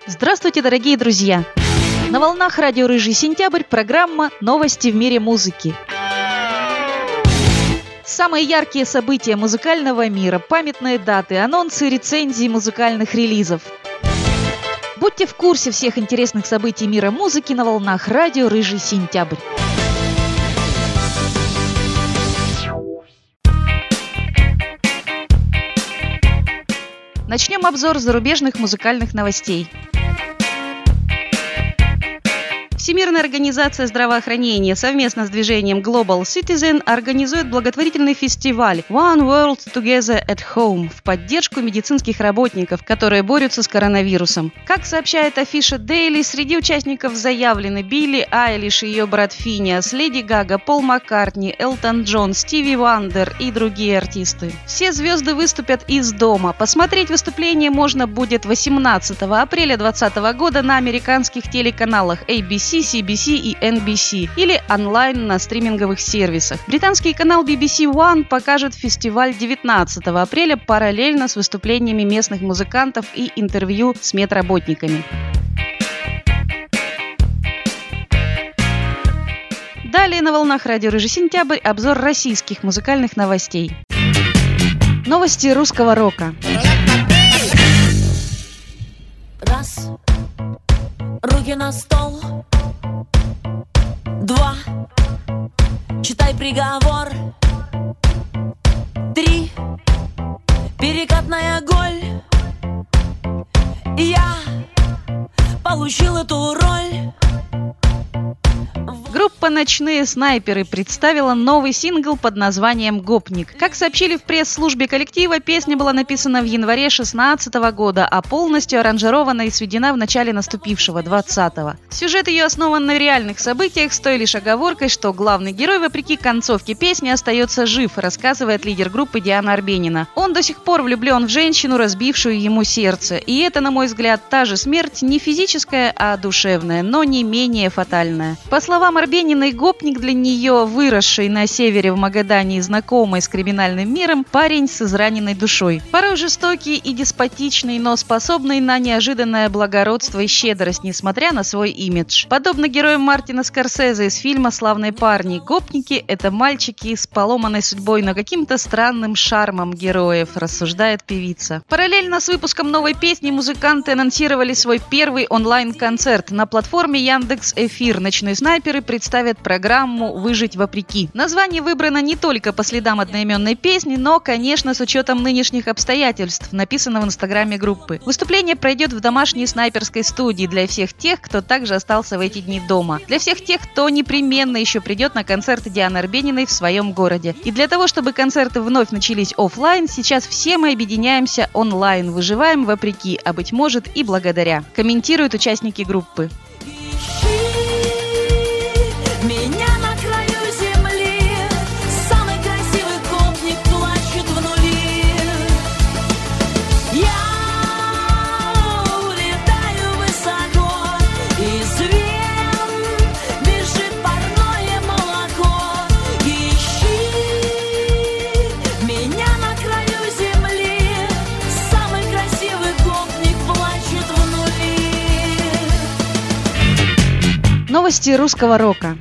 Здравствуйте, дорогие друзья! На волнах радио «Рыжий сентябрь» программа «Новости в мире музыки». Самые яркие события музыкального мира, памятные даты, анонсы, рецензии музыкальных релизов. Будьте в курсе всех интересных событий мира музыки на волнах радио «Рыжий сентябрь». Начнем обзор зарубежных музыкальных новостей. Всемирная организация здравоохранения совместно с движением Global Citizen организует благотворительный фестиваль One World Together at Home в поддержку медицинских работников, которые борются с коронавирусом. Как сообщает афиша Daily, среди участников заявлены Билли Айлиш и ее брат Финиас, Леди Гага, Пол Маккартни, Элтон Джон, Стиви Вандер и другие артисты. Все звезды выступят из дома. Посмотреть выступление можно будет 18 апреля 2020 года на американских телеканалах ABC, CBC и NBC или онлайн на стриминговых сервисах. Британский канал BBC One покажет фестиваль 19 апреля параллельно с выступлениями местных музыкантов и интервью с медработниками. Далее на волнах радио «Рыжий сентябрь» обзор российских музыкальных новостей. Новости русского рока. Раз, руки на стол. Два, читай приговор. Три, перекатная голь. Я получил эту роль. Группа «Ночные снайперы» представила новый сингл под названием «Гопник». Как сообщили в пресс-службе коллектива, песня была написана в январе 2016 года, а полностью аранжирована и сведена в начале наступившего 2020-го. Сюжет ее основан на реальных событиях, с той лишь оговоркой, что главный герой, вопреки концовке песни, остается жив, рассказывает лидер группы Диана Арбенина. Он до сих пор влюблен в женщину, разбившую ему сердце. И это, на мой взгляд, та же смерть, не физическая, а душевная, но не менее фатальная. По словам Арбениной, гопник для нее, выросший на севере в Магадане и знакомый с криминальным миром, парень с израненной душой. Порой жестокий и деспотичный, но способный на неожиданное благородство и щедрость, несмотря на свой имидж. Подобно героям Мартина Скорсезе из фильма «Славные парни», гопники – это мальчики с поломанной судьбой, но каким-то странным шармом героев, рассуждает певица. Параллельно с выпуском новой песни музыканты анонсировали свой первый онлайн-концерт. На платформе Яндекс.Эфир «Ночные снайперы» представят программу «Выжить вопреки». Название выбрано не только по следам одноименной песни, но, конечно, с учетом нынешних обстоятельств, написано в инстаграме группы. Выступление пройдет в домашней снайперской студии для всех тех, кто также остался в эти дни дома. Для всех тех, кто непременно еще придет на концерты Дианы Арбениной в своем городе. И для того, чтобы концерты вновь начались офлайн, сейчас все мы объединяемся онлайн, выживаем вопреки, а быть может и благодаря, комментируют участники группы. Меня на краю земли, самый красивый гопник плачет в нули. Я улетаю высоко, из вен бежит парное молоко. Ищи меня на краю земли, самый красивый гопник плачет в нули. Новости русского рока.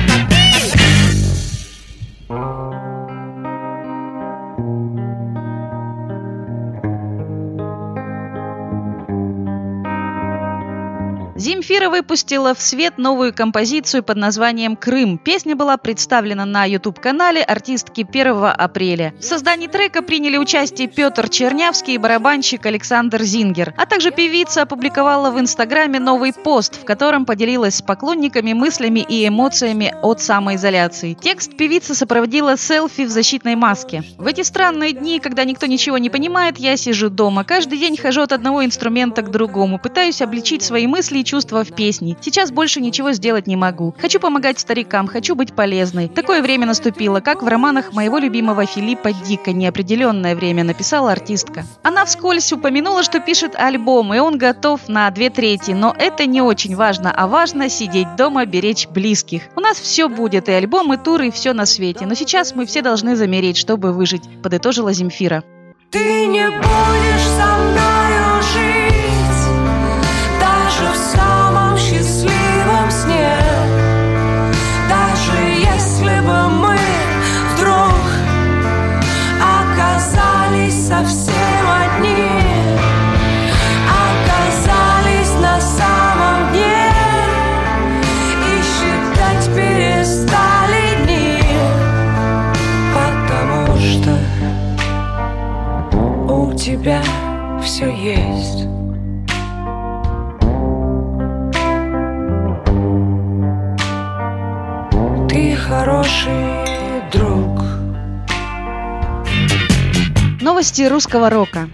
Земфира выпустила в свет новую композицию под названием «Крым». Песня была представлена на YouTube-канале артистки 1 апреля. В создании трека приняли участие Петр Чернявский и барабанщик Александр Зингер. А также певица опубликовала в Инстаграме новый пост, в котором поделилась с поклонниками мыслями и эмоциями от самоизоляции. Текст певица сопроводила селфи в защитной маске. В эти странные дни, когда никто ничего не понимает, я сижу дома. Каждый день хожу от одного инструмента к другому. Пытаюсь обличить свои мысли и чувства в песне. Сейчас больше ничего сделать не могу. Хочу помогать старикам, хочу быть полезной. Такое время наступило, как в романах моего любимого Филиппа Дика «Неопределенное время», написала артистка. Она вскользь упомянула, что пишет альбом, и он готов на 2/3, но это не очень важно, а важно сидеть дома, беречь близких. У нас все будет, и альбом, и тур, и все на свете, но сейчас мы все должны замереть, чтобы выжить, подытожила Земфира. Ты не будешь со мною жить. у тебя все есть. Ты хороший друг. Новости русского рока.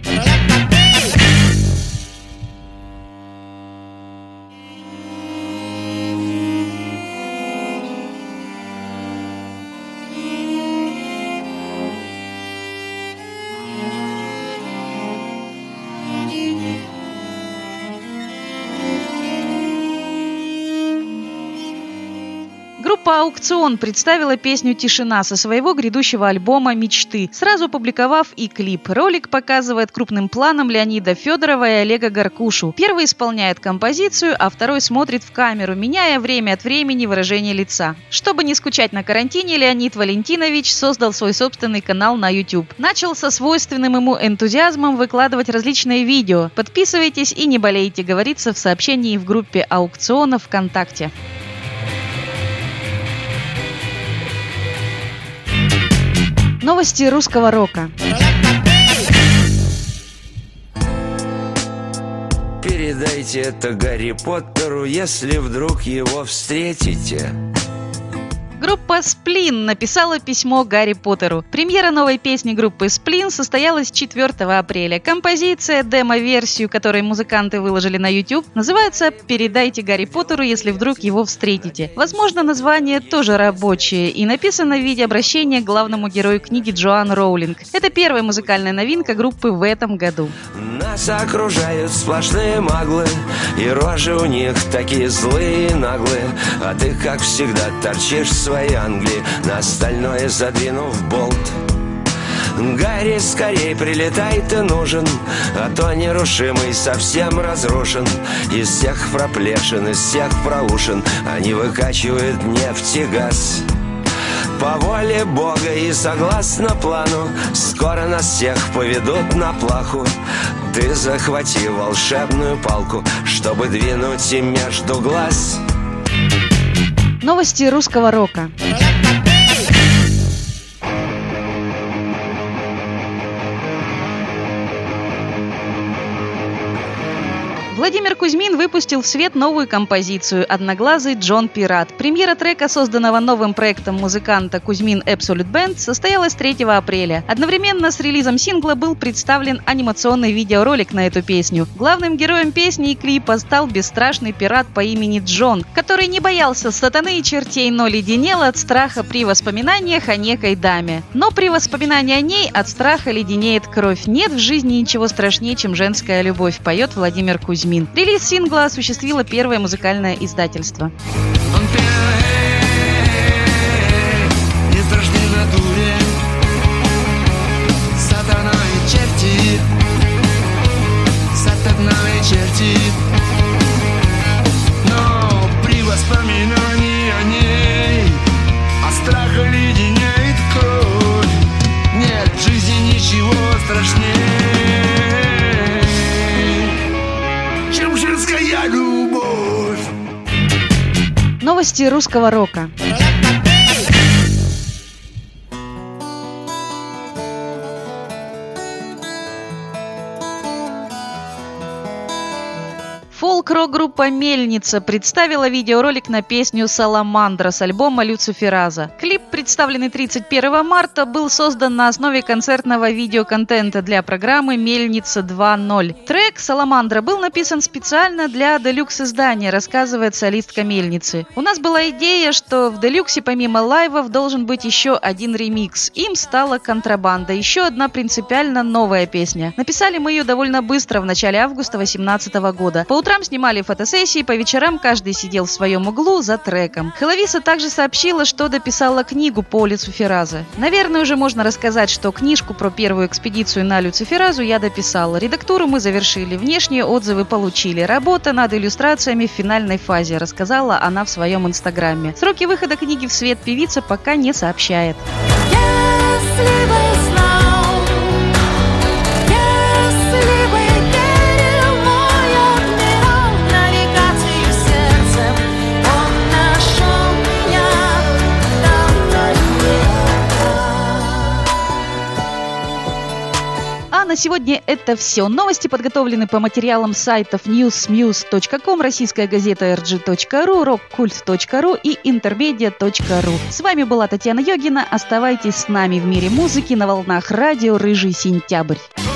Группа «Аукцион» представила песню «Тишина» со своего грядущего альбома «Мечты», сразу опубликовав и клип. Ролик показывает крупным планом Леонида Федорова и Олега Горкушу. Первый исполняет композицию, а второй смотрит в камеру, меняя время от времени выражение лица. Чтобы не скучать на карантине, Леонид Валентинович создал свой собственный канал на YouTube. Начал со свойственным ему энтузиазмом выкладывать различные видео. Подписывайтесь и не болейте, говорится в сообщении в группе «Аукциона» ВКонтакте. Новости русского рока. Передайте это Гарри Поттеру, если вдруг его встретите. Группа «Сплин» написала письмо Гарри Поттеру. Премьера новой песни группы «Сплин» состоялась 4 апреля. Композиция, демо-версию, которой музыканты выложили на YouTube, называется «Передайте Гарри Поттеру, если вдруг его встретите». Возможно, название тоже рабочее и написано в виде обращения к главному герою книги Джоан Роулинг. Это первая музыкальная новинка группы в этом году. Нас окружают сплошные маглы, и рожи у них такие злые и наглые, а ты, как всегда, торчишь в своей Англии, на остальное задвинув болт. Гарри, скорей прилетай, ты нужен, а то нерушимый совсем разрушен. Из всех проплешин, из всех проушин они выкачивают нефть и газ. По воле Бога и согласно плану скоро нас всех поведут на плаху. Ты захвати волшебную палку, чтобы двинуть им между глаз. Новости русского рока. Владимир Кузьмин выпустил в свет новую композицию «Одноглазый Джон Пират». Премьера трека, созданного новым проектом музыканта Кузьмин Absolute Band, состоялась 3 апреля. Одновременно с релизом сингла был представлен анимационный видеоролик на эту песню. Главным героем песни и клипа стал бесстрашный пират по имени Джон, который не боялся сатаны и чертей, но леденел от страха при воспоминаниях о некой даме. Но при воспоминании о ней от страха леденеет кровь. Нет в жизни ничего страшнее, чем женская любовь, поет Владимир Кузьмин. Релиз сингла осуществило первое музыкальное издательство. Не страшны натуре сатана и черти, сатана и черти. Но при воспоминании о ней от страха леденеет кровь. Нет в жизни ничего страшнее, чем женская любовь. Новости русского рока. Фолк-рок-группа «Мельница» представила видеоролик на песню «Саламандра» с альбома «Люцифераза». Клип, представленный 31 марта, был создан на основе концертного видеоконтента для программы «Мельница 2.0». Трек «Саламандра» был написан специально для делюкс-издания, рассказывает солистка «Мельницы». У нас была идея, что в делюксе помимо лайвов должен быть еще один ремикс. Им стала «Контрабанда», еще одна принципиально новая песня. Написали мы ее довольно быстро, в начале августа 2018 года. По утрам снимали фотосессии, по вечерам каждый сидел в своем углу за треком. Хеловиса также сообщила, что дописала книгу по Люцифераза. Наверное, уже можно рассказать, что книжку про первую экспедицию на Люциферазу я дописала. Редактуру мы завершили, внешние отзывы получили. Работа над иллюстрациями в финальной фазе, рассказала она в своем инстаграме. Сроки выхода книги в свет певица пока не сообщает. Если бы знал, если бы верил в мой адмирал, навигацию сердцем он нашел меня там далеко. А на сегодня это все. Новости подготовлены по материалам сайтов newsmuse.com, российская газета rg.ru, rockcult.ru и intermedia.ru. С вами была Татьяна Йогина. Оставайтесь с нами в мире музыки на волнах радио «Рыжий сентябрь».